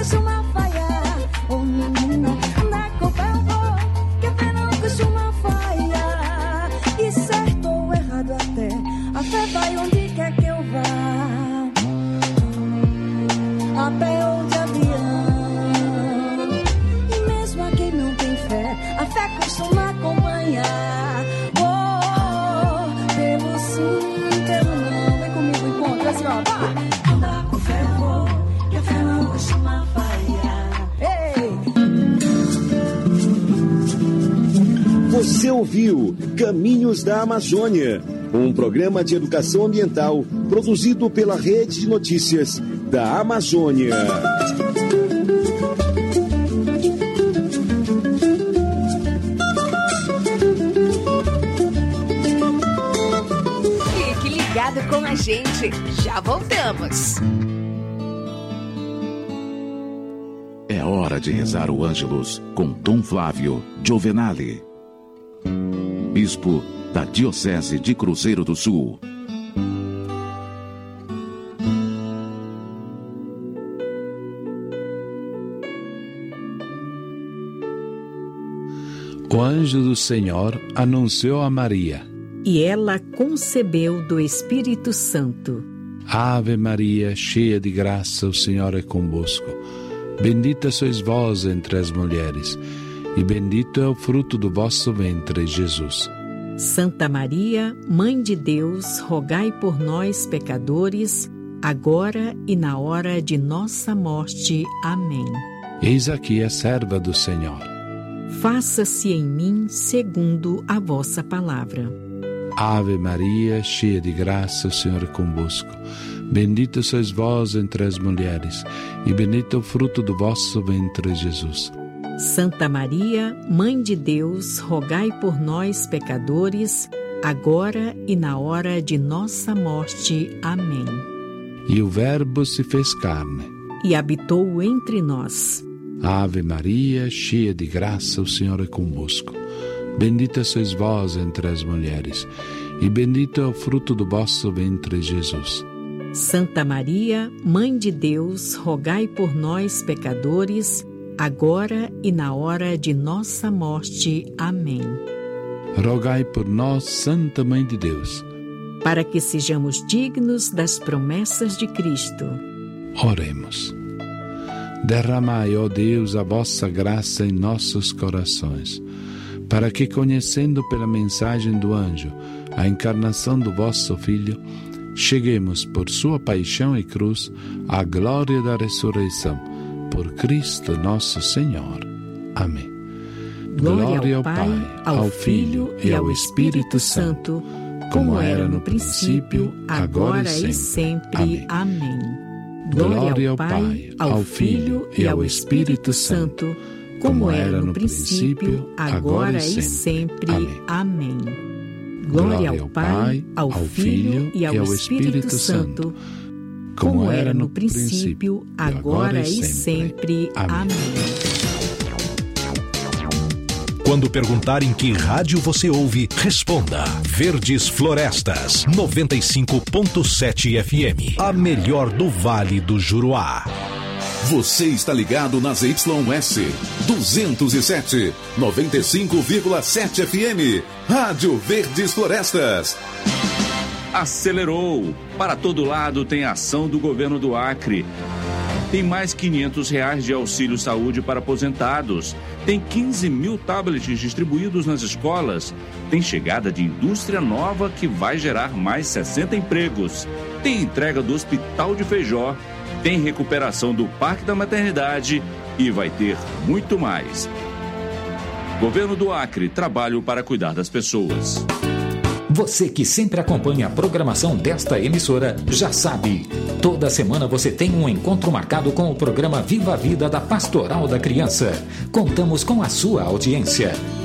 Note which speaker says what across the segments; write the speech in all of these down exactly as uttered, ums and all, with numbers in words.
Speaker 1: costuma falhar. Oh, menina, na confesso que a fé não costuma falhar. E certo ou errado até, a fé vai onde quer que eu vá. A pé ou de avião. E mesmo a quem não tem fé, a fé costuma acompanhar. Oh, pelo sim, pelo não. Vem comigo, encontra assim, ó, vai. Andar com fé, vou, que a fé não costuma falhar. Ei!
Speaker 2: Você ouviu Caminhos da Amazônia, um programa de educação ambiental produzido pela Rede de Notícias da Amazônia.
Speaker 3: Fique ligado com a gente, já voltamos.
Speaker 4: É hora de rezar o Ângelus com Dom Flávio Giovenali, bispo da Diocese de Cruzeiro do Sul.
Speaker 5: O anjo do Senhor anunciou a Maria,
Speaker 6: e ela concebeu do Espírito Santo.
Speaker 5: Ave Maria, cheia de graça, o Senhor é convosco. Bendita sois vós entre as mulheres, e bendito é o fruto do vosso ventre, Jesus.
Speaker 6: Santa Maria, Mãe de Deus, rogai por nós, pecadores, agora e na hora de nossa morte. Amém.
Speaker 5: Eis aqui a serva do Senhor.
Speaker 6: Faça-se em mim segundo a vossa palavra.
Speaker 5: Ave Maria, cheia de graça, o Senhor é convosco. Bendita sois vós entre as mulheres, e bendito é o fruto do vosso ventre, Jesus.
Speaker 6: Santa Maria, Mãe de Deus, rogai por nós, pecadores, agora e na hora de nossa morte. Amém.
Speaker 5: E o Verbo se fez carne
Speaker 6: e habitou entre nós.
Speaker 5: Ave Maria, cheia de graça, o Senhor é convosco. Bendita sois vós entre as mulheres, e bendito é o fruto do vosso ventre, Jesus.
Speaker 6: Santa Maria, Mãe de Deus, rogai por nós, pecadores, agora e na hora de nossa morte. Amém.
Speaker 5: Rogai por nós, Santa Mãe de Deus,
Speaker 6: para que sejamos dignos das promessas de Cristo.
Speaker 5: Oremos. Derramai, ó Deus, a vossa graça em nossos corações, para que, conhecendo pela mensagem do anjo a encarnação do vosso Filho, cheguemos por sua paixão e cruz à glória da ressurreição, por Cristo nosso Senhor. Amém.
Speaker 6: Glória, Glória ao Pai, ao Filho e ao Espírito Santo, como era no princípio, agora e sempre. Amém. Glória ao Pai, ao Filho e ao Espírito Santo, como era no princípio, agora e sempre. Amém. Glória ao Pai, ao Filho e ao Espírito Santo, como era no princípio, agora e sempre. Amém.
Speaker 7: Quando perguntarem que rádio você ouve, responda Verdes Florestas, noventa e cinco ponto sete F M, a melhor do Vale do Juruá.
Speaker 4: Você está ligado nas Y S duzentos e sete, noventa e cinco vírgula sete F M, Rádio Verdes Florestas.
Speaker 8: Acelerou! Para todo lado tem ação do governo do Acre. Tem mais quinhentos reais de auxílio saúde para aposentados. Tem quinze mil tablets distribuídos nas escolas. Tem chegada de indústria nova que vai gerar mais sessenta empregos. Tem entrega do Hospital de Feijó. Tem recuperação do Parque da Maternidade e vai ter muito mais. Governo do Acre, trabalho para cuidar das pessoas.
Speaker 9: Você que sempre acompanha a programação desta emissora já sabe. Toda semana você tem um encontro marcado com o programa Viva a Vida da Pastoral da Criança. Contamos com a sua audiência.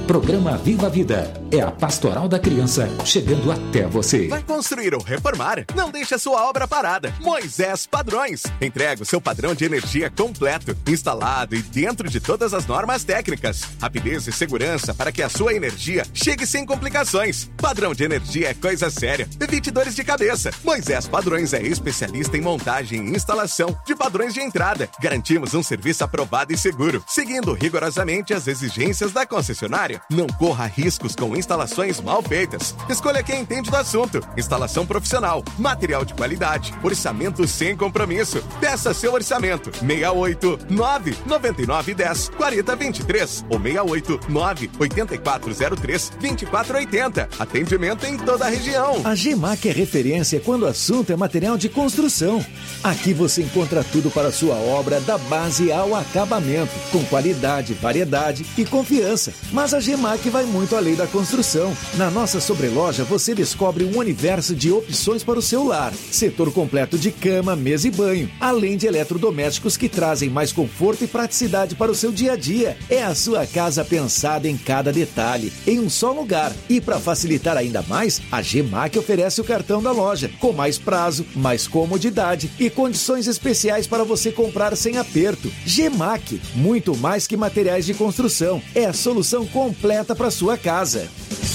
Speaker 9: Programa Viva a Vida. É a pastoral da criança chegando até você.
Speaker 10: Vai construir ou reformar? Não deixe a sua obra parada. Moisés Padrões. Entrega o seu padrão de energia completo, instalado e dentro de todas as normas técnicas. Rapidez e segurança para que a sua energia chegue sem complicações. Padrão de energia é coisa séria. Evite dores de cabeça. Moisés Padrões é especialista em montagem e instalação de padrões de entrada. Garantimos um serviço aprovado e seguro, seguindo rigorosamente as exigências da concessionária. Não corra riscos com instalações mal feitas. Escolha quem entende do assunto. Instalação profissional, material de qualidade, orçamento sem compromisso. Peça seu orçamento. seis oito nove nove nove um zero quatro zero dois três ou seis oito nove oito quatro zero três dois quatro oito zero. Atendimento em toda a região.
Speaker 11: A Gemac é referência quando o assunto é material de construção. Aqui você encontra tudo para a sua obra, da base ao acabamento, com qualidade, variedade e confiança. Mas a Gemac vai muito além da construção. Na nossa sobreloja você descobre um universo de opções para o seu lar. Setor completo de cama, mesa e banho, além de eletrodomésticos que trazem mais conforto e praticidade para o seu dia a dia. É a sua casa pensada em cada detalhe, em um só lugar. E para facilitar ainda mais, a Gemac oferece o cartão da loja, com mais prazo, mais comodidade e condições especiais para você comprar sem aperto. Gemac, muito mais que materiais de construção. É a solução completa para sua casa.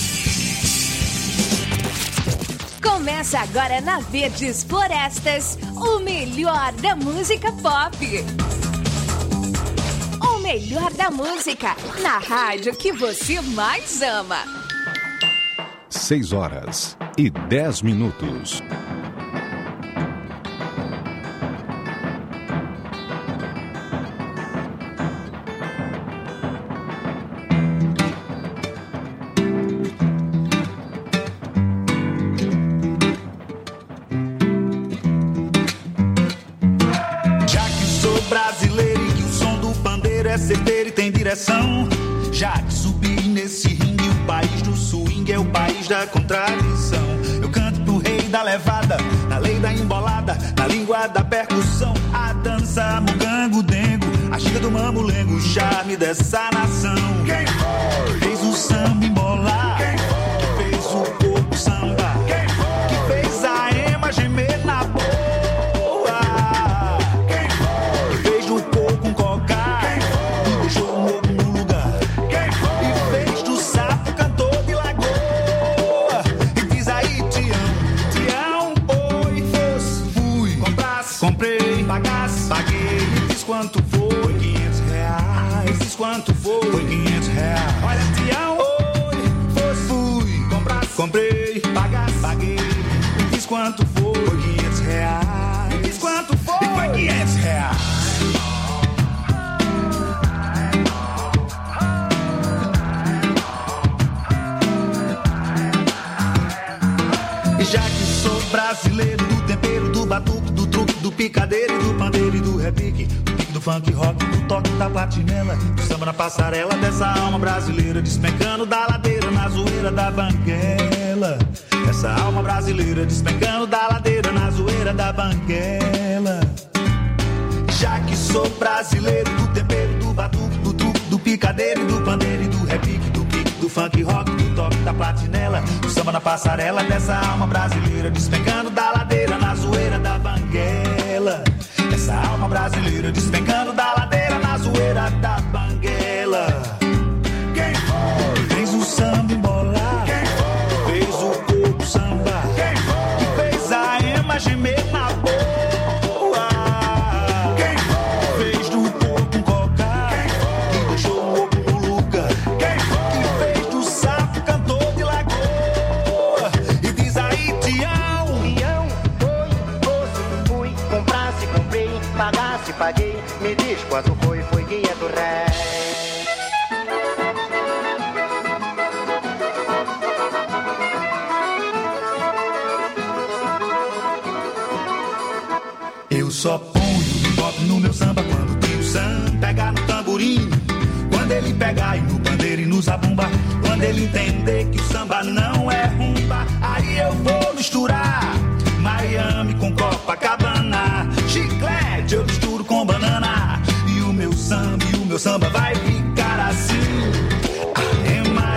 Speaker 3: Começa agora na Verdes Florestas, o melhor da música pop. O melhor da música, na rádio que você mais ama.
Speaker 7: Seis horas e dez minutos.
Speaker 12: Certeiro e tem direção. Já que subi nesse ringue, o país do swing é o país da contradição. Eu canto pro rei da levada, na lei da embolada, na língua da percussão. A dança, mugango, dengo, a xiga do mamulengo, o charme dessa nação. Quem foi? Fez o samba embolar. Quem foi? Fez o corpo samba. Quem foi? Que fez a ema gemer na boa. Quem foi? Que fez o coco um cocar. Quanto foi? quinhentos reais. Diz quanto foi? Foi quinhentos reais. Olha, Tião, oi, fosse, fui, comprasse, comprei, pagasse, paguei. Diz quanto foi? Foi quinhentos reais. Diz quanto foi? E foi quinhentos reais. E já que sou brasileiro, do tempero, do batuque, do truque, do picadeiro, do pandeiro e do repique, do funk rock, do toque da platinela, do samba na passarela, dessa alma brasileira despencando da ladeira na zoeira da banguela. Essa alma brasileira despencando da ladeira na zoeira da banguela. Já que sou brasileiro, do tempero, do batuque, do truque, do picadeiro, do pandeiro e do repique, do pique, do funk rock, do toque da platinela, do samba na passarela, dessa alma brasileira despencando da ladeira na zoeira da banguela. Essa alma brasileira despencando da ladeira na zoeira da banguela. Quem foi? Fez o samba embolar. Quem foi? Fez o corpo samba. Quem foi? Que fez a ema gemer na boa. Quem foi? Fez do corpo um cocar. Quem foi? Que deixou o corpo no lugar. Quem foi? Que fez do sapo cantor de lagoa. E diz aí, Tião.
Speaker 13: Tião, foi, fosse, fui, comprasse, comprei, pagasse, paguei, me diz quanto foi, foi quinhentos reais.
Speaker 12: Eu só ponho bebop no meu samba quando tem o samba pegar no tamborim. Quando ele pegar e no pandeiro e no zabumba. Quando ele entender que o samba não é rumba, aí eu vou misturar Miami com Copacabana, chiclete eu misturo com banana. E o meu samba, e o meu samba vai ficar assim. A ema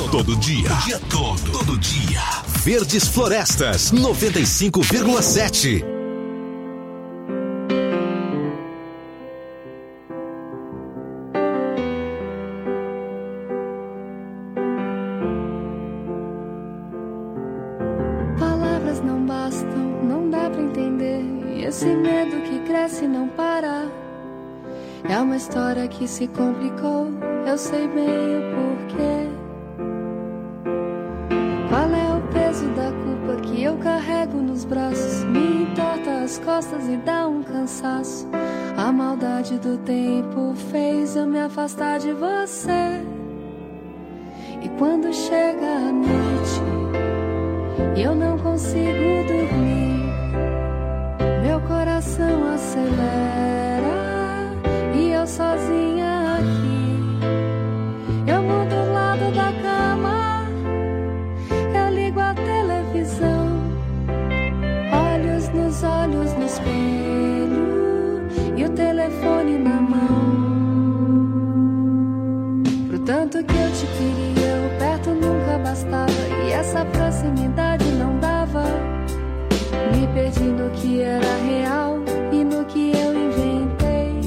Speaker 7: todo dia. O dia todo. Todo dia. Verdes Florestas, noventa e cinco vírgula sete.
Speaker 14: Palavras não bastam, não dá pra entender. E esse medo que cresce e não para. É uma história que se complicou, eu sei bem o porquê. Qual é o peso da culpa que eu carrego nos braços? Me entorta as costas e dá um cansaço. A maldade do tempo fez eu me afastar de você. E quando chega a noite e eu não consigo dormir, meu coração acelera e eu sozinha aqui. Eu mudo o lado da cama, eu ligo a televisão, olhos nos olhos no espelho e o telefone na mão. Pro tanto que eu te queria, eu perto nunca bastava, e essa proximidade não dava. Me perdi no que era real e no que eu inventei.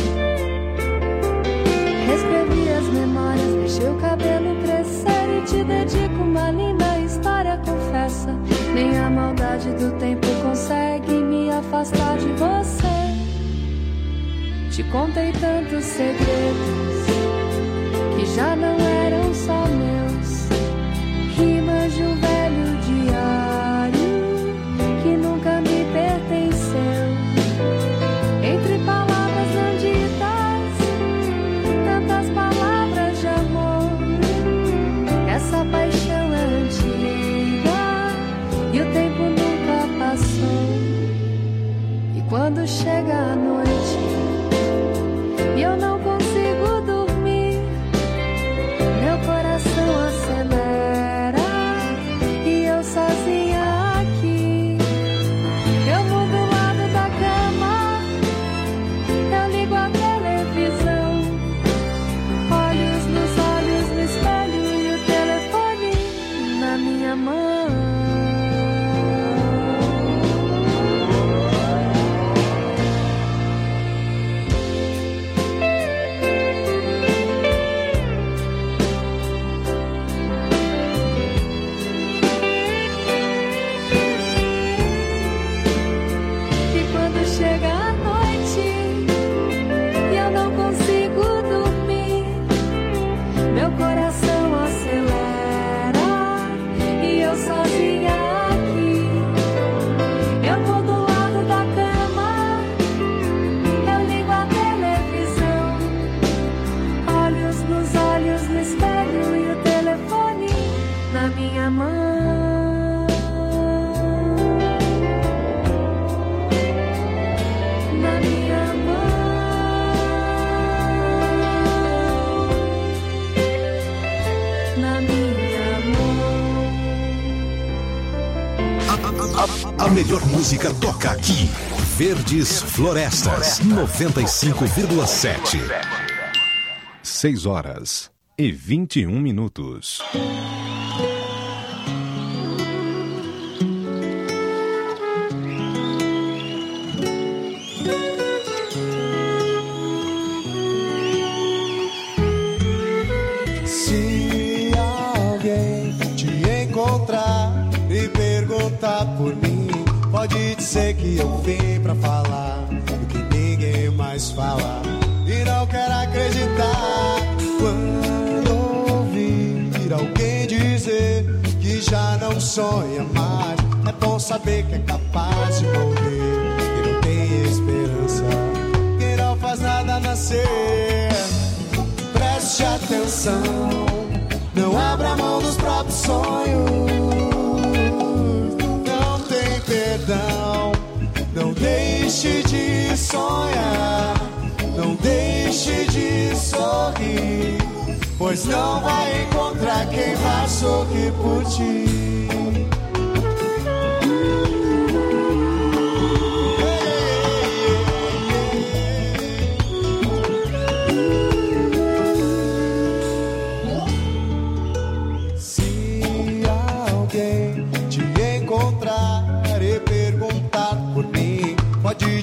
Speaker 14: Reescrevi as memórias, deixei o cabelo crescer e te dedico uma linda história, confessa. Nem a maldade do tempo consegue me afastar de você. Te contei tantos segredos que já não eram só meus, rimas de um velho diário que nunca me pertenceu. Entre palavras não ditas, tantas palavras de amor. Essa paixão é antiga e o tempo nunca passou. E quando chega a noite e eu não consigo dormir, meu coração acelera e eu sozinha aqui. Eu mudo o lado da cama, eu ligo a televisão, olhos nos olhos no espelho e o telefone na minha mão.
Speaker 7: A melhor música toca aqui. Verdes Florestas, noventa e cinco vírgula sete.
Speaker 15: seis horas e vinte e um minutos.
Speaker 16: Se alguém te encontrar e perguntar por mim, pode dizer que eu vim pra falar do que ninguém mais fala. E não quero acreditar quando ouvir alguém dizer que já não sonha mais. É bom saber que é capaz de morrer, que não tem esperança, que não faz nada nascer. Preste atenção, não abra mão dos próprios sonhos. Não tem perdão, não deixe de sonhar, não deixe de sorrir, pois não vai encontrar quem vai sorrir por ti.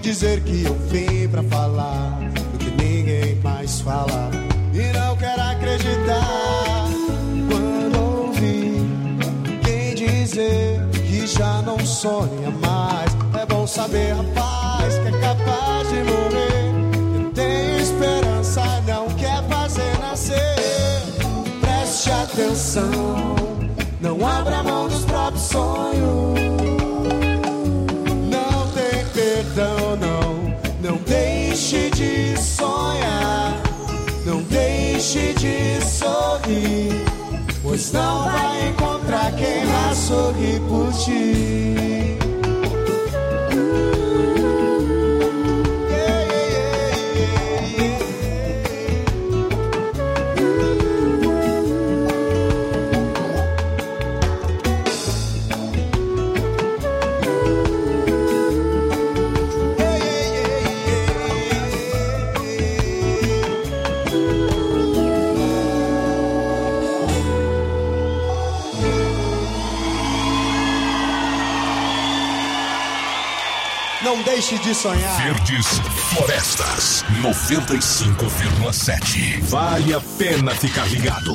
Speaker 16: dizer que eu vim pra falar do que ninguém mais fala. E não quero acreditar quando ouvi quem dizer que já não sonha mais. É bom saber, rapaz, que é capaz de morrer. Eu tenho esperança, não quer fazer nascer. Preste atenção, não abra mão dos próprios sonhos. Não tem perdão, não. Não deixe de sonhar. Não deixe de sorrir, pois não vai encontrar quem vai sorrir por ti. Não deixe de sonhar.
Speaker 7: Verdes Florestas noventa e cinco vírgula sete. Vale a pena ficar ligado.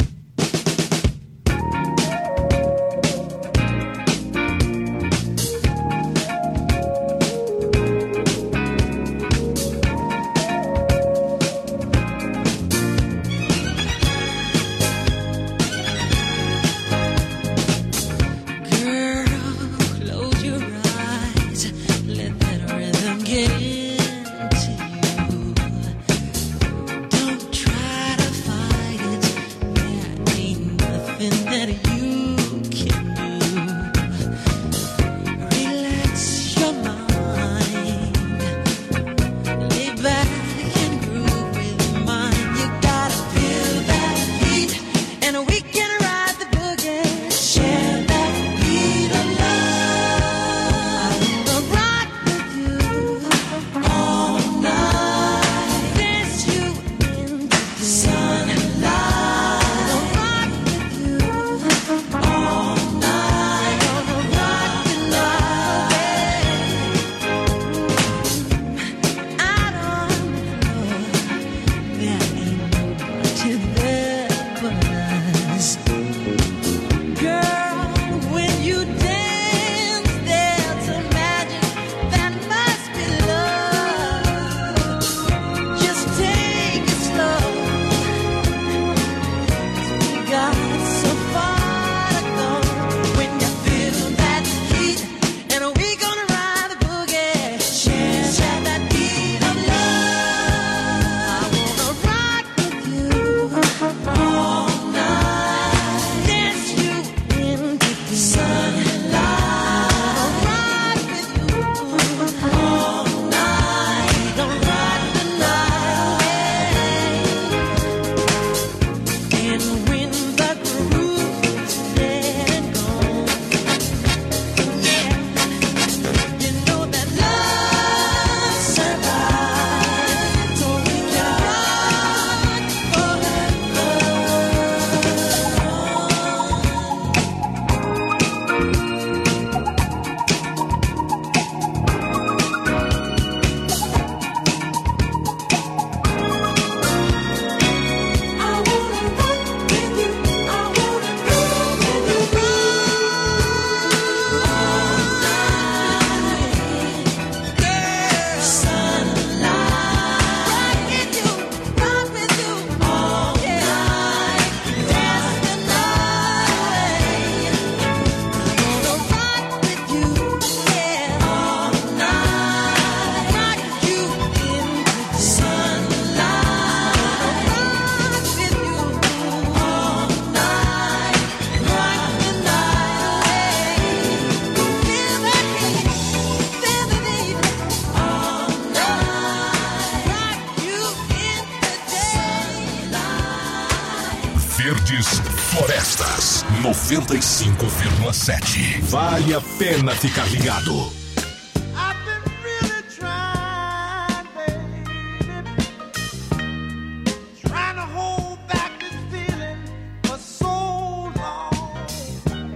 Speaker 7: Verdes Florestas noventa e cinco vírgula sete. Vale a pena ficar ligado.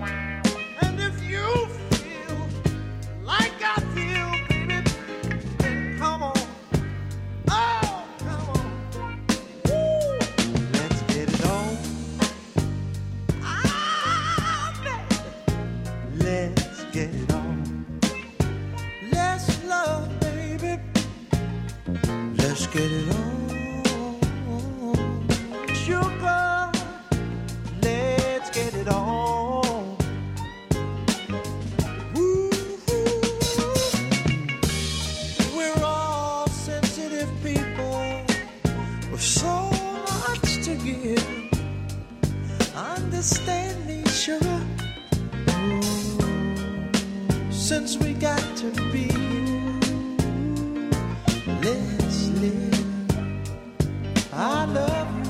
Speaker 16: And if you feel like I feel, baby, since we got to be. Let's live. I love you.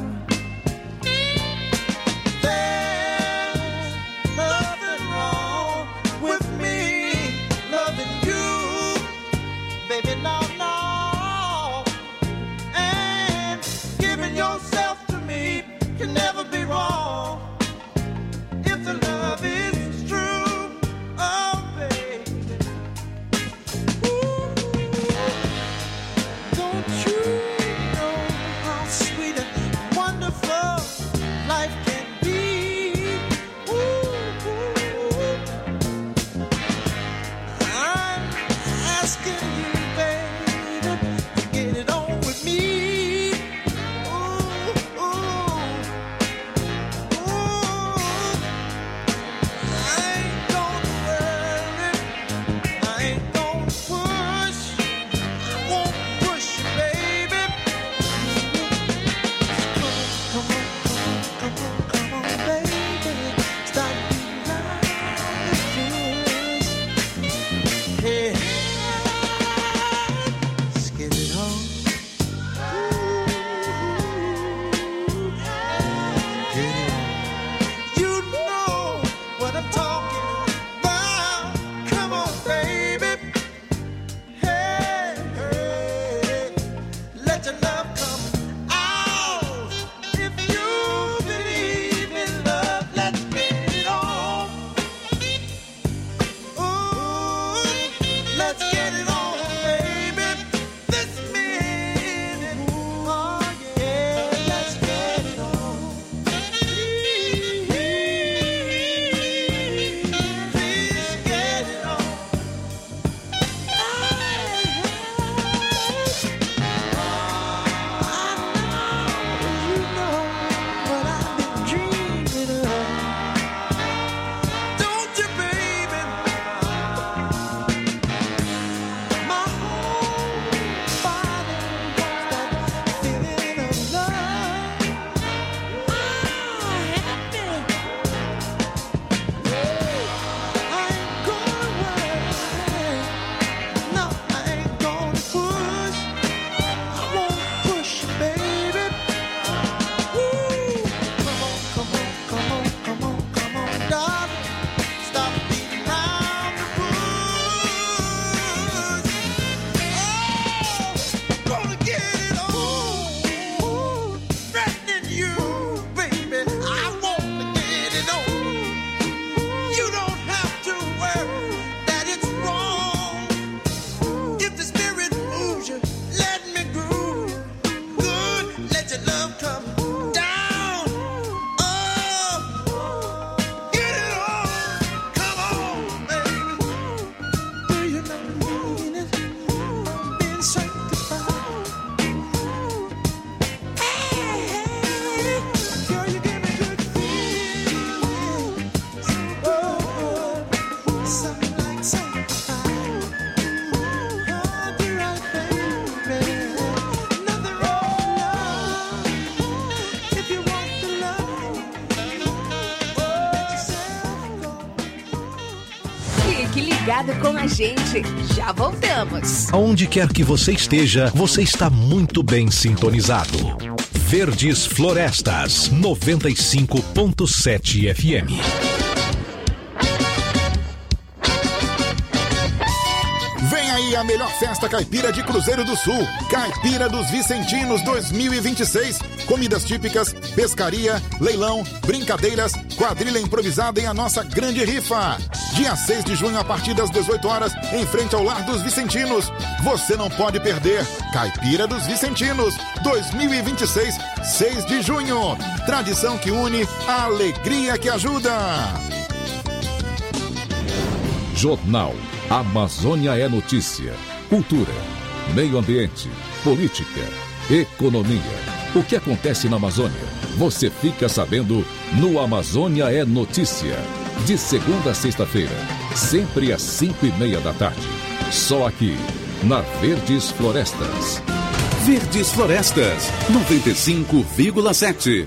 Speaker 16: There's nothing wrong with me loving you, baby. No, no. And giving yourself to me can never be wrong if the love is true. Oh, baby. Ooh. Don't you know how sweet and wonderful life can be? Ooh. I'm asking you, baby, to get it on with me. Ooh, ooh. I ain't gonna worry, I ain't gonna push, I won't push you, baby. Come on, come on, come on, come on, baby. Stop being like this. Hey, let's get it on. Get it on. You know what I'm talking about. Come on, baby. Hey, hey, let your love come out. If you believe in love, let's get it on. Ooh, let's get it on, baby. This minute. Oh, yeah, let's get it on. Please get it on. You know what I've been dreaming of. Don't you, baby? My whole body wants that feeling of love. Ah, happy. I ain't gonna worry. No, I ain't gonna push. I won't push you, baby. Woo! Come on, come on, come on, come on, come on, darling. Stop beating around the bush. Oh, gonna get it on. Threatening you, baby. I wanna get it on. You don't have to worry that it's wrong. If the spirit moves you, let me groove. Good, let your love come down. Oh, get it on. Come on, baby. Do you know mean it? Being sanctified. Hey, girl, you give me good feeling. Oh, something like sanctified. Oh, do right, baby. Nothing wrong with love. If you want the love, let yourself go.
Speaker 3: Fique ligado com a gente. Já voltamos.
Speaker 7: Aonde quer que você esteja, você está muito bem sintonizado. Verdes Florestas, noventa e cinco ponto sete F M.
Speaker 17: Vem aí a melhor festa caipira de Cruzeiro do Sul. Caipira dos Vicentinos dois mil e vinte e seis. Comidas típicas, pescaria, leilão, brincadeiras, quadrilha improvisada em a nossa grande rifa. Dia seis de junho, a partir das dezoito horas, em frente ao Lar dos Vicentinos. Você não pode perder. Caipira dos Vicentinos dois mil e vinte e seis, seis de junho. Tradição que une, a alegria que ajuda.
Speaker 18: Jornal Amazônia é Notícia. Cultura, meio ambiente, política, economia. O que acontece na Amazônia? Você fica sabendo no Amazônia é Notícia. De segunda a sexta-feira, sempre às cinco e meia da tarde. Só aqui, na Verdes Florestas.
Speaker 4: Verdes Florestas, noventa e cinco vírgula sete.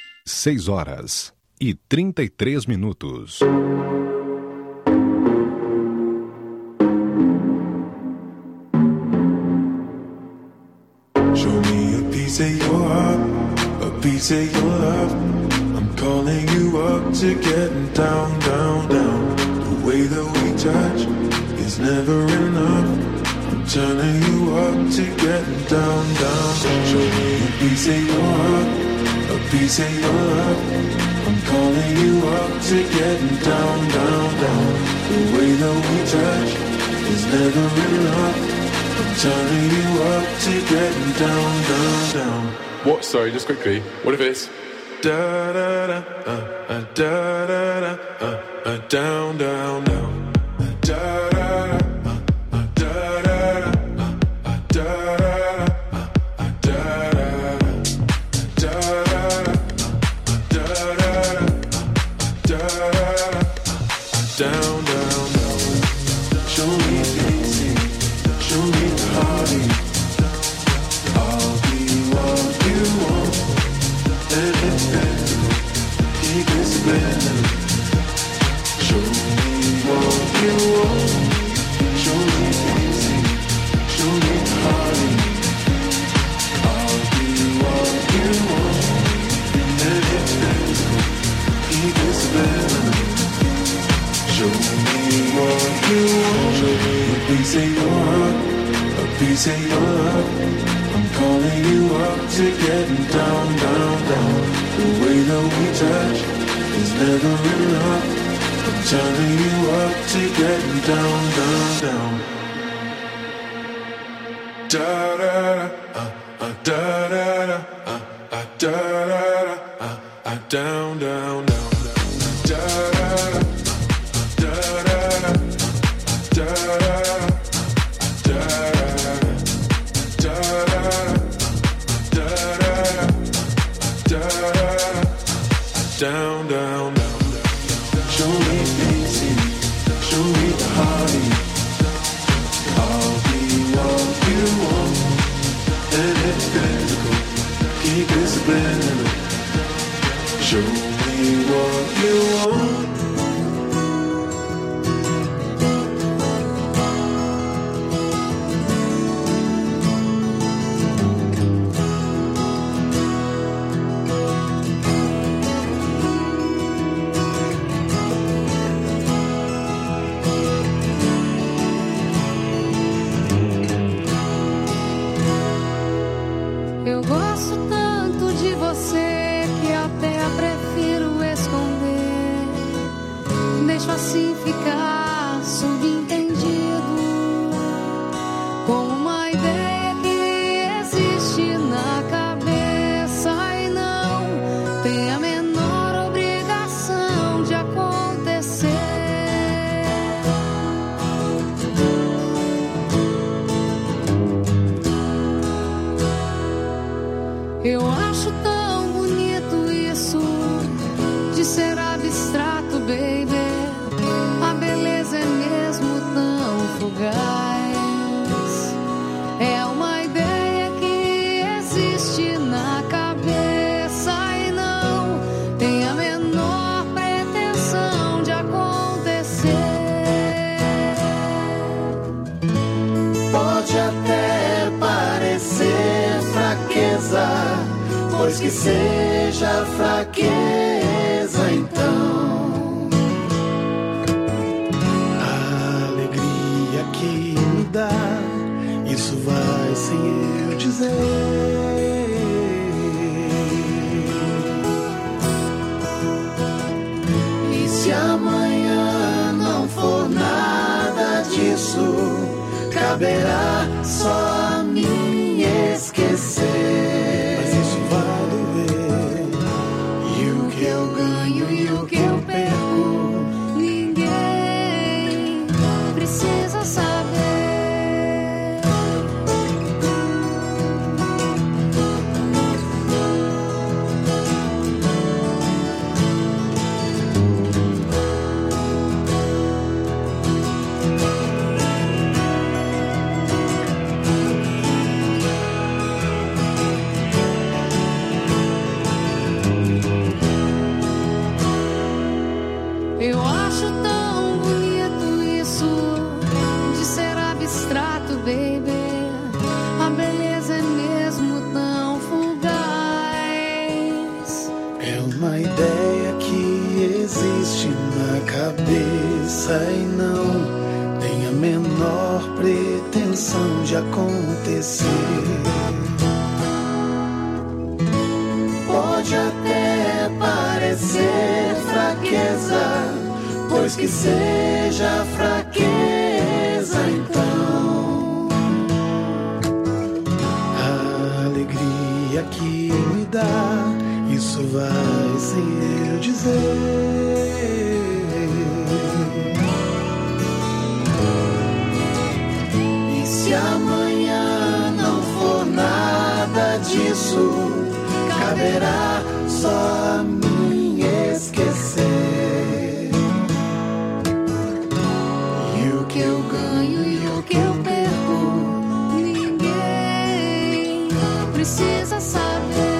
Speaker 15: Seis horas e trinta e três minutos.
Speaker 19: piece of your love. I'm calling you up to getting down, down, down. The way that we touch is never enough. I'm turning you up to getting down, down. Show me a piece of your heart, a piece of your love. I'm calling you up to getting down, down, down. The way that we touch is never enough. I'm turning you up to getting down, down, down.
Speaker 20: What? Sorry, just quickly. What if it's
Speaker 19: da da da uh, uh, da da da uh, uh, down, down, down. Uh, da da da uh, uh, da da da uh, uh, da da da uh, da da da down, down, down. Show me easy, show me the heartache. I'll be what you want, and it's better. Keep it splendid. Show me what you want. Show me easy, show me the heartache. I'll be what you want, and it's better. Keep it splendid. Show me what you want. Show me a piece of your heart, a piece of your love. I'm calling you up to getting down, down, down. The way that we touch is never enough. I'm turning you up to getting down, down, down. Da da da, uh, uh, da da da, uh, uh, da da da, uh, uh, down, down, down, da da da. Down, down, down. Show me easy, show me the heartache. I'll be what you want, and it's physical. Keep it splendid. Show me what you want.
Speaker 14: Eu gosto tanto de você que até prefiro esconder. Deixo assim ficar subentendido, com uma ideia que existe na cabeça e não tem a menor obrigação de acontecer. Eu acho tão bonito isso de ser abstrato, baby. A beleza é mesmo tão fugaz. É uma ideia que existe na cabeça e não tem a menor pretensão de acontecer.
Speaker 16: Pode até parecer fraqueza, pois que seja fraqueza então. A alegria que me dá, isso vai sem eu dizer. E se amanhã não for nada disso, caberá só a mim esquecer. Mas isso vai doer. E o que eu ganho e o que eu perco,
Speaker 14: Ninguém precisa saber. Eu acho tão bonito isso de ser abstrato, baby. A beleza é mesmo tão fugaz.
Speaker 16: cabeça e não tem a menor pretensão de acontecer. Pode até parecer fraqueza, pois que seja fraqueza então. A alegria que me dá, isso vai sem eu dizer. E se amanhã não for nada disso, caberá só a mim esquecer. E o que eu ganho e o que eu perco, ninguém precisa saber.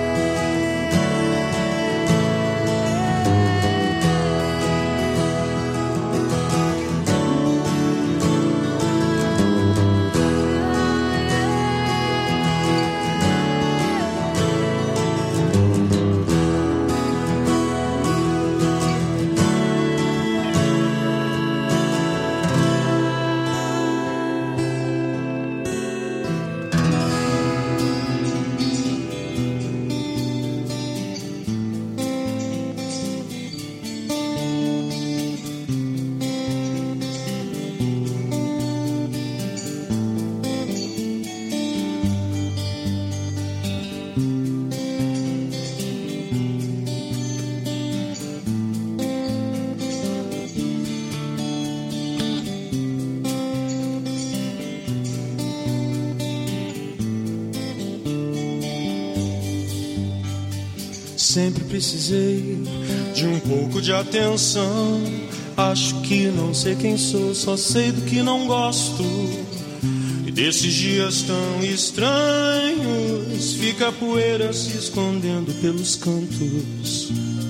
Speaker 21: Sempre precisei de um pouco de atenção. Acho que não sei quem sou, só sei do que não gosto. E desses dias tão estranhos, fica a poeira se escondendo pelos cantos.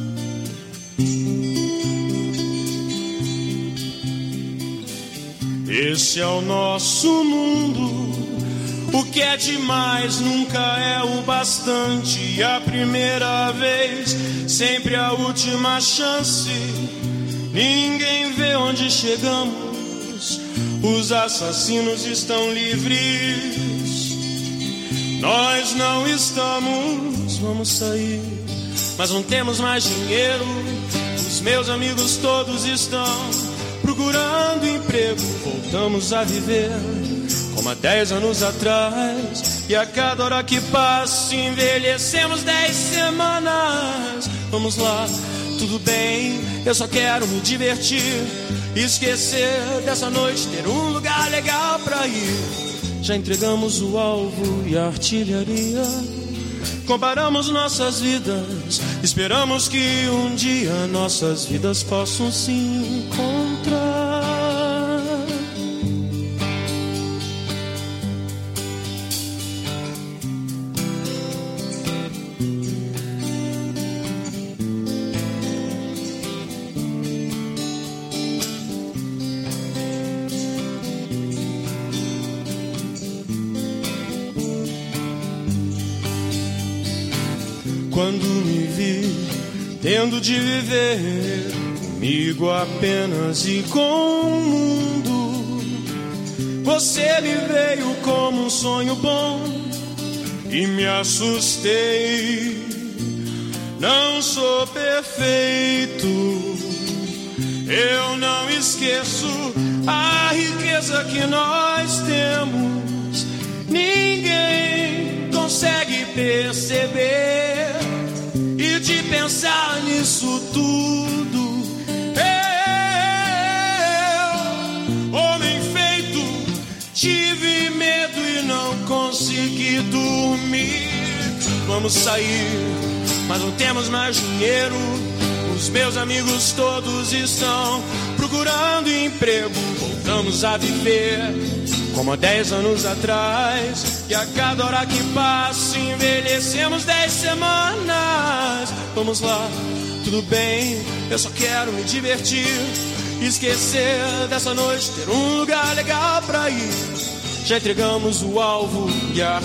Speaker 21: Esse é o nosso mundo. O que é demais nunca é o bastante. A primeira vez, sempre a última chance. Ninguém vê onde chegamos. Os assassinos estão livres. Nós não estamos. Vamos sair, mas não temos mais dinheiro. Os meus amigos todos estão procurando emprego. Voltamos a viver como há dez anos atrás. E a cada hora que passa envelhecemos dez semanas. Vamos lá, tudo bem, eu só quero me divertir, esquecer dessa noite, ter um lugar legal pra ir. Já entregamos o alvo e a artilharia, comparamos nossas vidas, esperamos que um dia nossas vidas possam se encontrar. Quando me vi tendo de viver comigo apenas e com o mundo, você me veio como um sonho bom e me assustei. Não sou perfeito, eu não esqueço a riqueza que nós temos. Ninguém consegue perceber. E de pensar nisso tudo, eu, homem feito, tive medo e não consegui dormir. Vamos sair, mas não temos mais dinheiro. Os meus amigos todos estão procurando emprego. Voltamos a viver como há dez anos atrás. E a cada hora que passa envelhecemos dez semanas. Vamos lá, tudo bem, eu só quero me divertir, esquecer dessa noite, ter um lugar legal pra ir. Já entregamos o alvo e a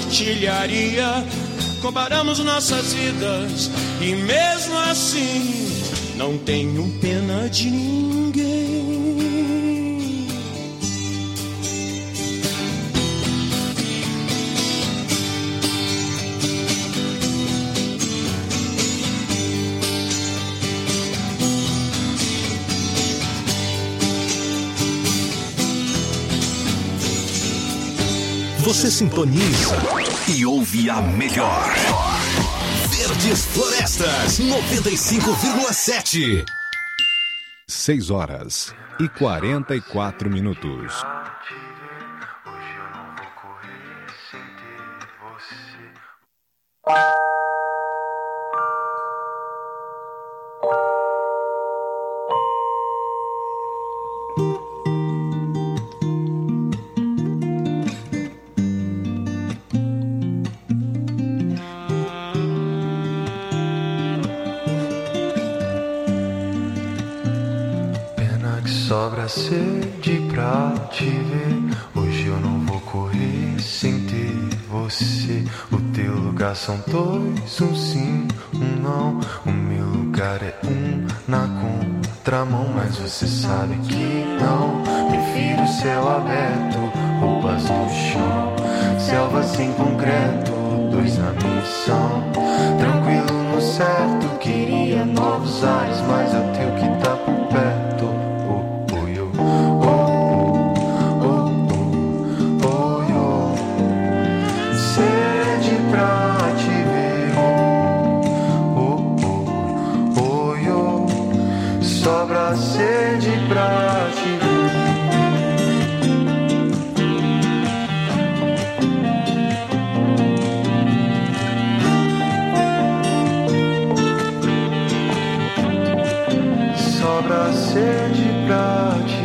Speaker 21: artilharia, comparamos nossas vidas e mesmo assim não tenho pena de ninguém.
Speaker 7: Você sintoniza e ouve a melhor. Verdes Florestas, noventa e cinco vírgula sete.
Speaker 15: seis horas e quarenta e quatro minutos.
Speaker 19: Sobra sede pra te ver. Hoje eu não vou correr sem ter você. O teu lugar são dois, um sim, um não. O meu lugar é um na contramão, mas você sabe que não. Prefiro céu aberto, roupas no chão, selva sem concreto, dois na missão. Tranquilo no certo, queria novos ares, mas é o teu que tá por perto. Sede pra te ver. Sobra sede pra te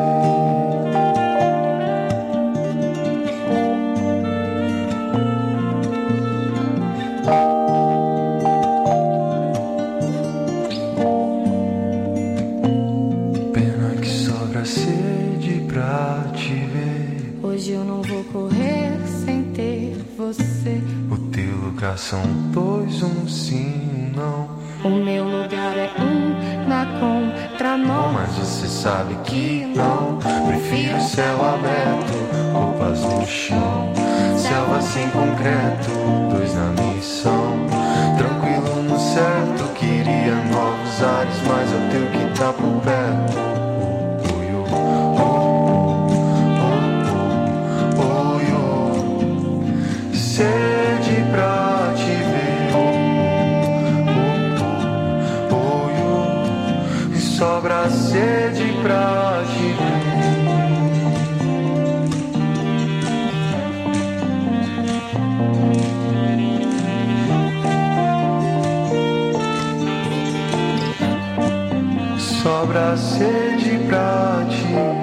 Speaker 19: são dois, um sim, um não.
Speaker 14: O meu lugar é um na contramão,
Speaker 19: mas você sabe que não. Prefiro céu aberto, roupas no chão, selva sem concreto, dois na missão. Tranquilo no certo, queria novos ares, mas é o teu que tá por perto. Sobra sede pra te ver. Sobra sede pra te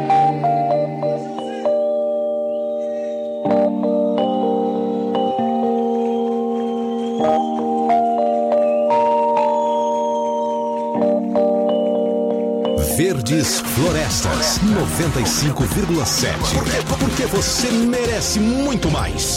Speaker 7: Verdes Florestas, noventa e cinco vírgula sete. Porque, porque você merece muito mais.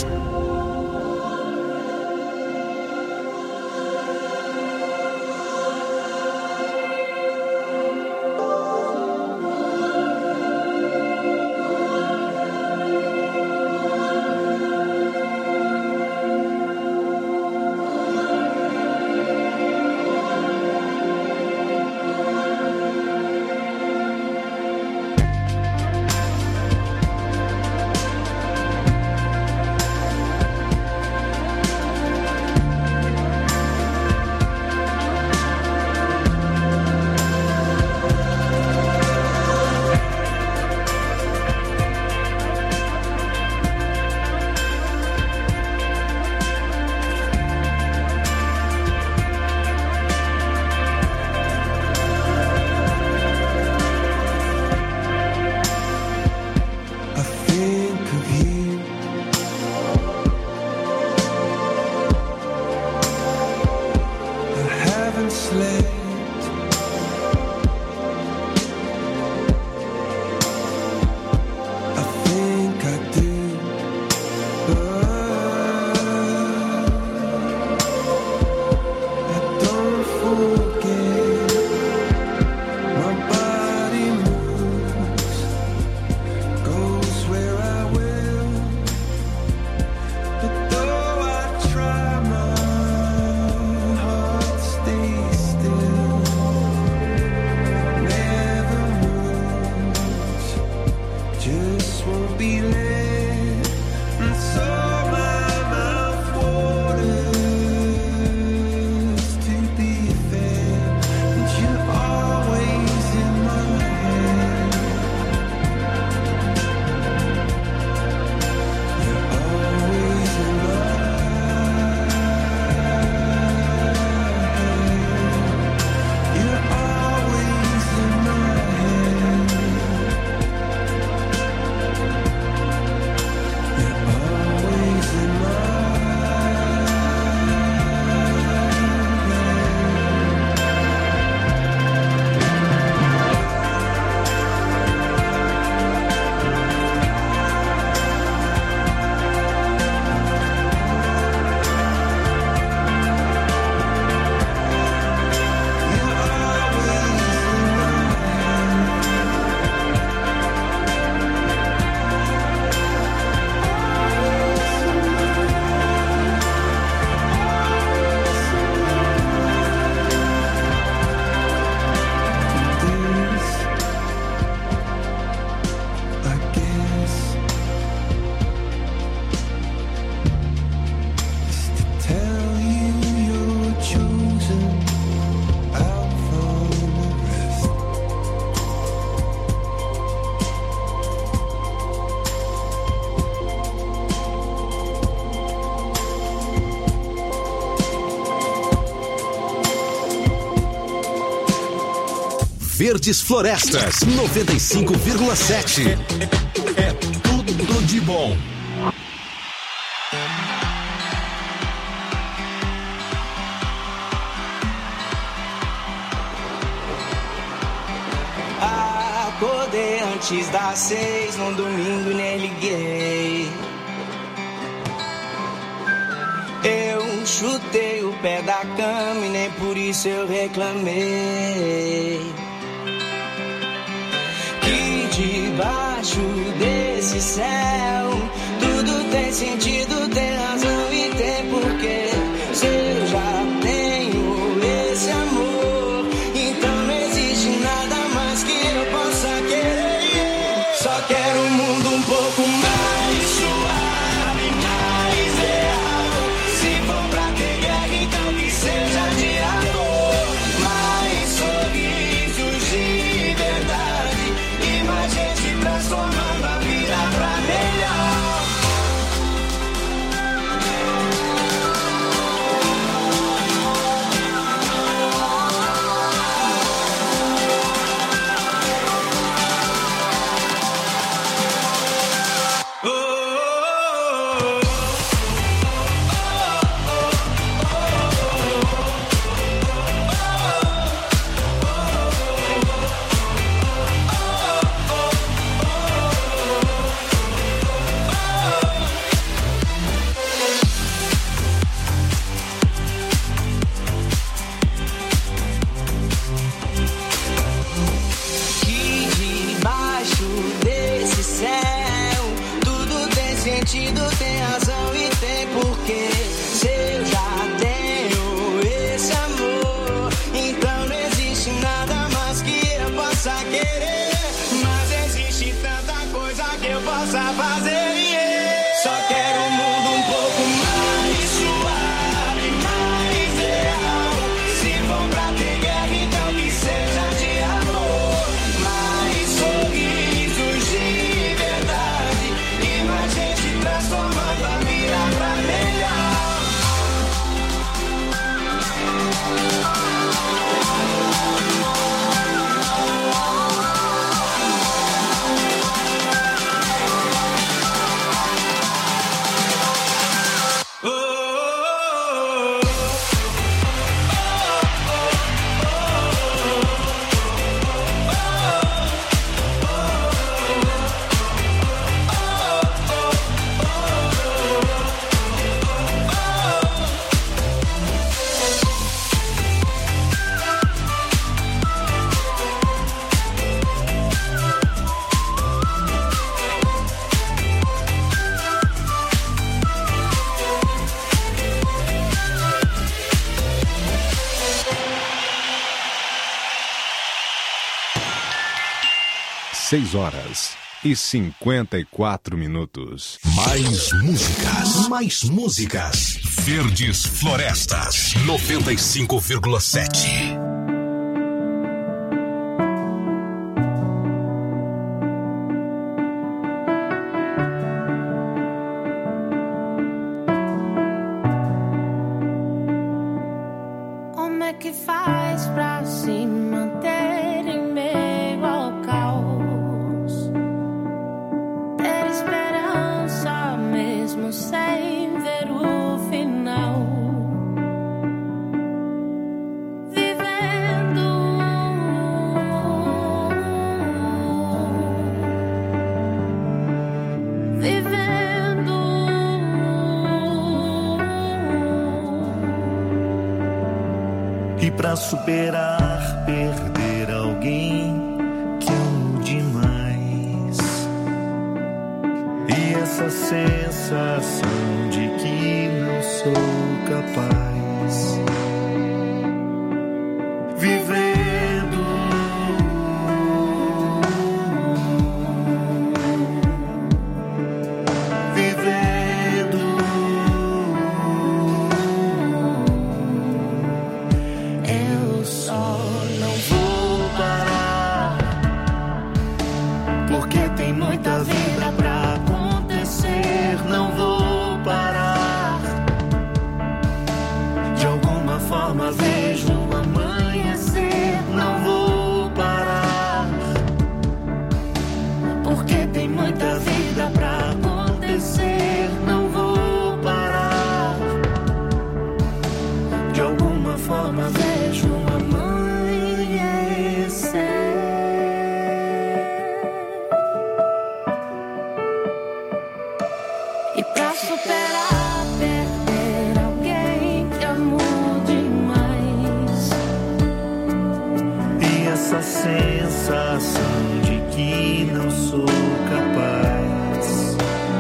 Speaker 1: Verdes Florestas, noventa e cinco vírgula sete.
Speaker 7: É, é tudo de bom.
Speaker 22: Acordei antes das seis, num domingo nem liguei. Eu chutei o pé da cama e nem por isso eu reclamei. Que debaixo desse céu tudo tem sentido, tem razão e tem porquê. Se eu já tenho esse amor, então não existe nada mais que eu possa querer. Só quero um mundo um pouco mais suave, mais real. Se for pra ter guerra, então que seja de amor. Mais sorrisos de verdade e mais gente transformando a vida pra melhor. Tem razão e tem porquê. Se eu já tenho esse amor, então não existe nada mais que eu possa querer. Mas existe tanta coisa que eu possa fazer, yeah. Só quero um mundo um pouco mais suave, mais real. Se for pra ter guerra, então que seja de amor. Mais sorrisos de verdade e mais gente transformando a vida pra melhor.
Speaker 15: Seis horas e cinquenta e quatro minutos.
Speaker 1: Mais músicas, mais músicas. Verdes Florestas, noventa e cinco vírgula sete.
Speaker 23: Como é que faz pra se manter em meio ao caos? Ter esperança mesmo sem ver o final. Vivendo Vivendo
Speaker 12: E pra superar, perder alguém que amo demais. E essa sensação de que não sou capaz. Vivendo Vivendo
Speaker 23: Eu só não vou parar,
Speaker 12: porque tem muita vida pra acontecer. Não vou parar. De alguma forma vejo amanhecer. Não vou parar. essa sensação de que não sou capaz.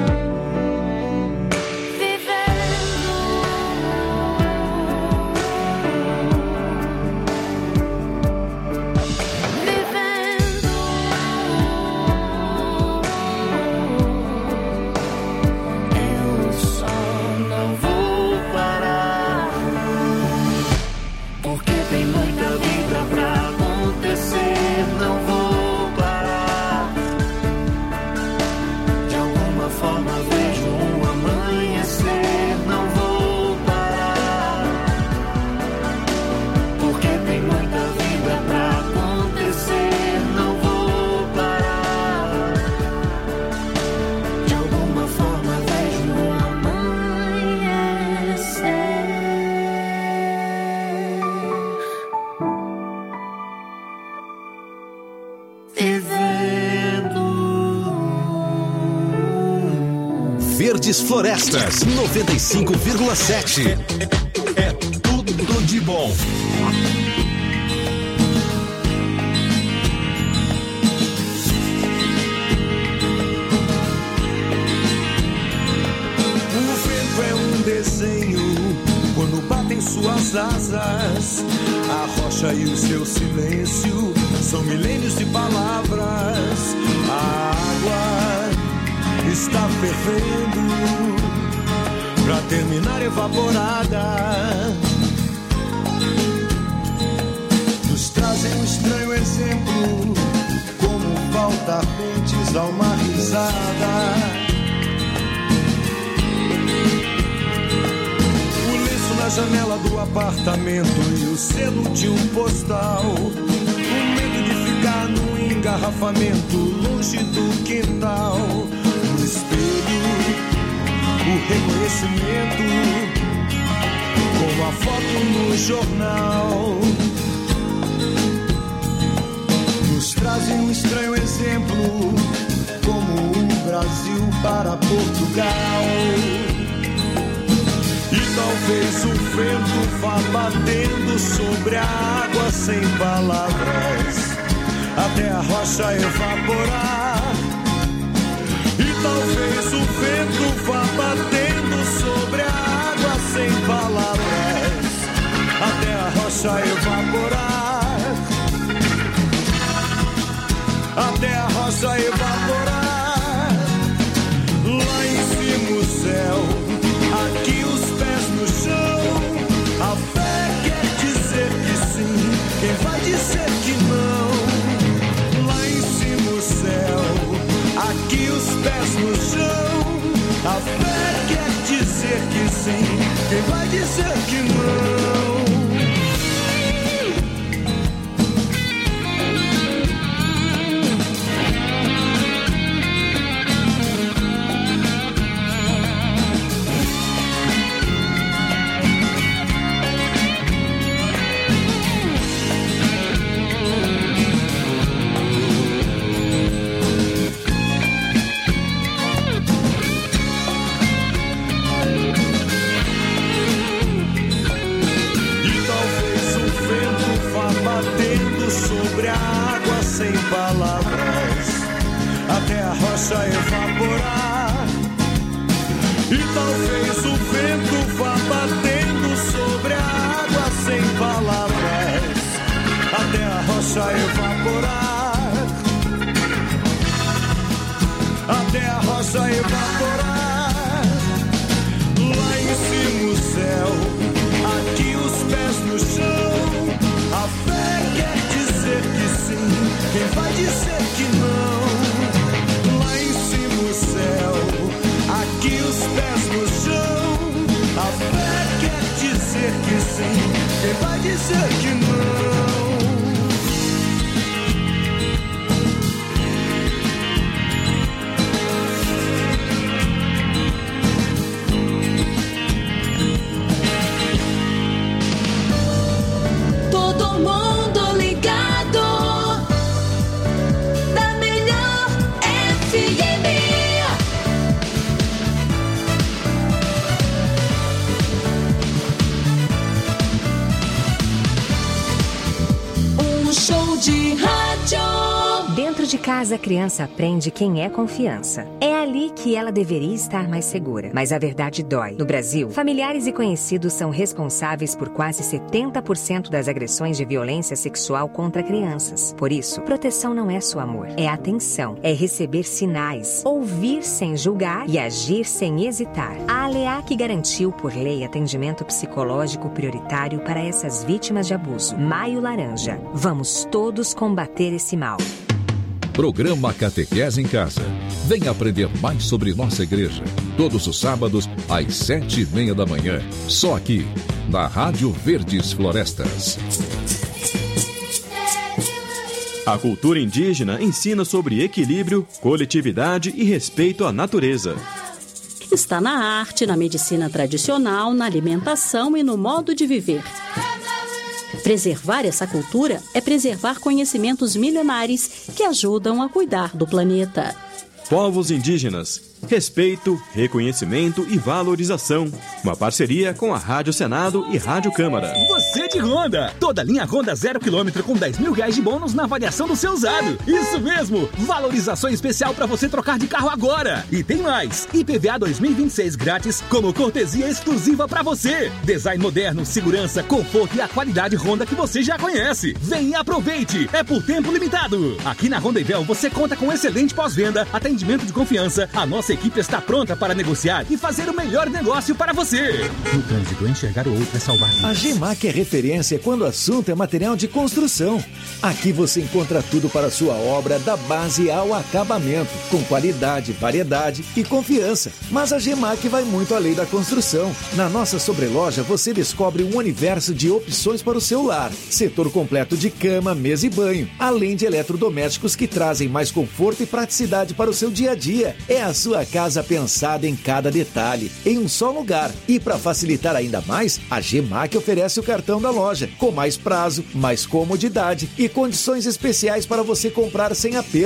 Speaker 1: Verdes Florestas, noventa e cinco vírgula sete. É tudo de bom.
Speaker 12: O vento é um desenho quando batem suas asas. A rocha e o seu silêncio são milênios de palavras. A água está fervendo pra terminar evaporada. Nos trazem um estranho exemplo, como faltar dentes a uma risada. O lenço na janela do apartamento e o selo de um postal. O medo de ficar no engarrafamento longe do quintal. No espelho, o reconhecimento, como a foto no jornal. Nos trazem um estranho exemplo, como o Brasil para Portugal. E talvez o vento vá batendo sobre a água sem palavras, até a rocha evaporar. E talvez o vento vá batendo sobre a água sem palavras, até a rocha evaporar. Até a rocha evaporar. Lá em cima o céu, aqui os pés no chão. A fé quer dizer que sim, quem vai dizer que não? Lá em cima o céu, aqui os pés no chão. A fé quer dizer que sim, quem vai dizer que não? Sobre a água sem palavras, até a rocha evaporar. E talvez o vento vá batendo sobre a água sem palavras, até a rocha evaporar. Até a rocha evaporar. Lá em cima o céu, aqui os pés no chão. A fé quer dizer que sim, quem vai dizer que não? Lá em cima o céu, aqui os pés no chão. A fé quer dizer que sim, quem vai dizer que não?
Speaker 23: Todo mundo ligado da melhor F M.
Speaker 2: Dentro de casa, a criança aprende quem é confiança. É ali que ela deveria estar mais segura. Mas a verdade dói. No Brasil, familiares e conhecidos são responsáveis por quase setenta por cento das agressões de violência sexual contra crianças. Por isso, proteção não é só amor. É atenção. É receber sinais, ouvir sem julgar e agir sem hesitar. A ALEAC garantiu por lei atendimento psicológico prioritário para essas vítimas de abuso. Maio Laranja. Vamos todos combater esse mal.
Speaker 18: Programa Catequese em Casa. Venha aprender mais sobre nossa igreja. Todos os sábados, às sete e meia da manhã. Só aqui, na Rádio Verdes Florestas.
Speaker 5: A cultura indígena ensina sobre equilíbrio, coletividade e respeito à natureza.
Speaker 6: Está na arte, na medicina tradicional, na alimentação e no modo de viver. Preservar essa cultura é preservar conhecimentos milenares que ajudam a cuidar do planeta.
Speaker 5: Povos indígenas. Respeito, reconhecimento e valorização. Uma parceria com a Rádio Senado e Rádio Câmara.
Speaker 24: Você de Honda! Toda linha Honda zero quilômetro com dez mil reais de bônus na avaliação do seu usado. Isso mesmo! Valorização especial para você trocar de carro agora. E tem mais! I P V A dois mil e vinte e seis grátis como cortesia exclusiva para você. Design moderno, segurança, conforto e a qualidade Honda que você já conhece. Vem e aproveite! É por tempo limitado. Aqui na Honda Ivel você conta com excelente pós-venda, atendimento de confiança. A nossa equipe está pronta para negociar e fazer o melhor negócio para você.
Speaker 11: No trânsito, enxergar o outro é salvar vidas. A Gemac é referência quando o assunto é material de construção. Aqui você encontra tudo para a sua obra, da base ao acabamento, com qualidade, variedade e confiança. Mas a Gemac vai muito além da construção. Na nossa sobreloja você descobre um universo de opções para o seu lar. Setor completo de cama, mesa e banho, além de eletrodomésticos que trazem mais conforto e praticidade para o seu dia a dia. É a sua casa pensada em cada detalhe, em um só lugar. E para facilitar ainda mais, a Gemac oferece o cartão da loja, com mais prazo, mais comodidade e condições especiais para você comprar sem aperto.